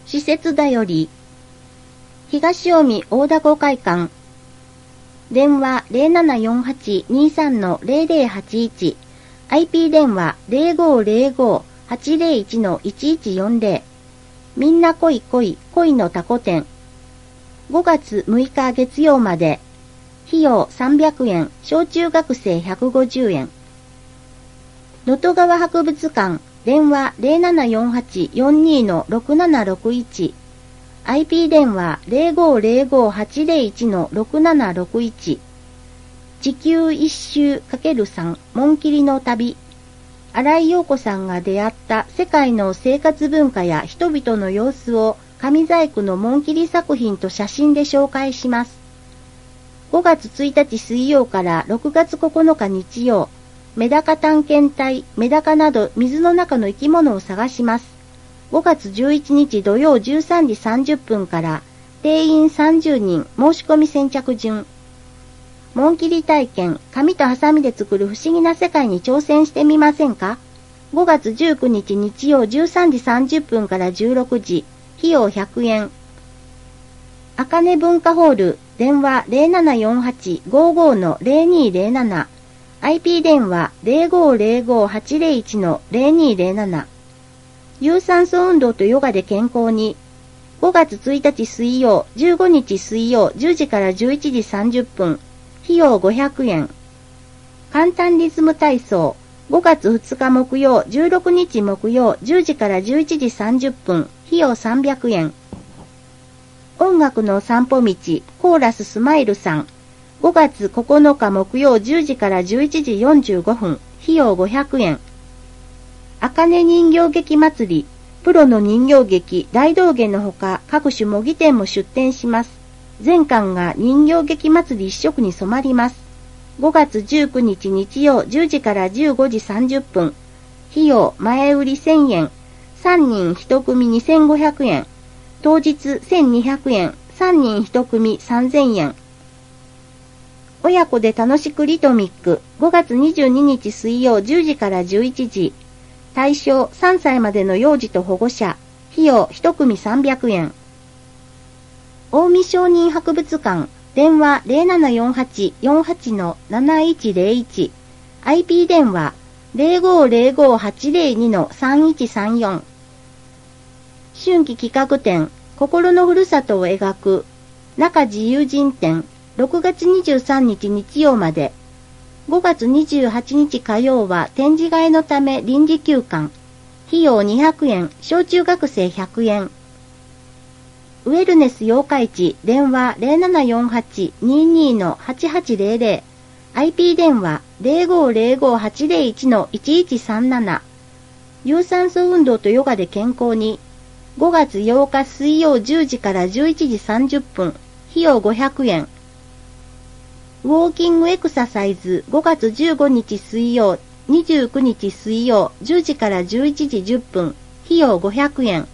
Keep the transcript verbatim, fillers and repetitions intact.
施設だより、東近江大凧会館、電話 ゼロななよんはちにさんのゼロゼロはちいち、アイピー 電話 ゼロごゼロごはちゼロいちのいちいちよんゼロ、みんな来い来い恋のタコ店、ごがつむいか月曜まで、費用さんびゃくえん、小中学生ひゃくごじゅうえん。能登川博物館、電話 ゼロななよんはちよんにのろくななろくいち、アイピー 電話 ゼロごゼロごはちゼロいちのろくななろくいち、地球一周 ×さん 紋切りの旅、新井陽子さんが出会った世界の生活文化や人々の様子を紙細工の紋切り作品と写真で紹介します。ごがつついたち水曜からろくがつここのか日曜、メダカ探検隊、メダカなど水の中の生き物を探します。ごがつじゅういちにち土曜じゅうさんじさんじゅっぷんから、定員さんじゅうにん、申し込み先着順。紋切り体験、紙とハサミで作る不思議な世界に挑戦してみませんか？ ご 月じゅうくにち日曜じゅうさんじさんじゅっぷんからじゅうろくじ、費用ひゃくえん。あかね文化ホール、電話 ゼロななよんはちごごのゼロにゼロなな、アイピー 電話 ゼロごゼロごはちゼロいちのゼロにゼロなな。有酸素運動とヨガで健康に。ごがつついたち水曜、じゅうごにち水曜じゅうじからじゅういちじさんじゅっぷん、費用ごひゃくえん。簡単リズム体操、ごがつふつか木曜、じゅうろくにち木曜じゅうじからじゅういちじさんじゅっぷん、費用さんびゃくえん。音楽の散歩道、コーラススマイルさん、ごがつここのか木曜じゅうじからじゅういちじよんじゅうごふん、費用ごひゃくえん。あかね人形劇祭り、プロの人形劇大道芸のほか各種模擬店も出店します。全館が人形劇祭り一色に染まります。ごがつじゅうくにち日曜じゅうじからじゅうごじさんじゅっぷん、費用前売りせんえん、さんにんいち組にせんごひゃくえん、当日せんにひゃくえん、さんにんいち組さんぜんえん。親子で楽しくリトミック、ごがつにじゅうににち水曜じゅうじからじゅういちじ、対象さんさいまでの幼児と保護者、費用いち組さんびゃくえん。近江商人博物館、電話 ゼロななよんはちよんはちのなないちゼロいち、アイピー 電話 ゼロごゼロごはちゼロにのさんいちさんよん。春季企画展、心のふるさとを描く、中地友人展、ろくがつにじゅうさんにち日曜まで。ごがつにじゅうはちにち火曜は展示会のため臨時休館。費用にひゃくえん、小中学生ひゃくえん。ウェルネス八日市、電話 ゼロななよんはちににのはちはちゼロゼロ、アイピー 電話 ゼロごゼロごはちゼロいちのいちいちさんなな。有酸素運動とヨガで健康に。ごがつようか水曜じゅうじからじゅういちじさんじゅっぷん、費用ごひゃくえん。ウォーキングエクササイズごがつじゅうごにち水曜、にじゅうくにち水曜じゅうじからじゅういちじじゅっぷん、費用ごひゃくえん。